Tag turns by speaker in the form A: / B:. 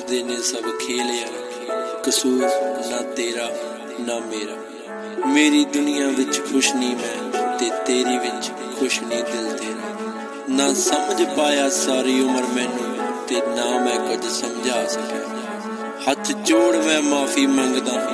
A: बुझदे ने सब खेलिया, कसूर ना तेरा ना मेरा। मेरी दुनिया विच खुश नहीं मैं, ते तेरी विच खुश नहीं दिल तेरा। ना समझ पाया सारी उम्र मैनू, ते ना मैं कुछ समझा सकिया। हथ जोड़ मैं माफ़ी मंगदा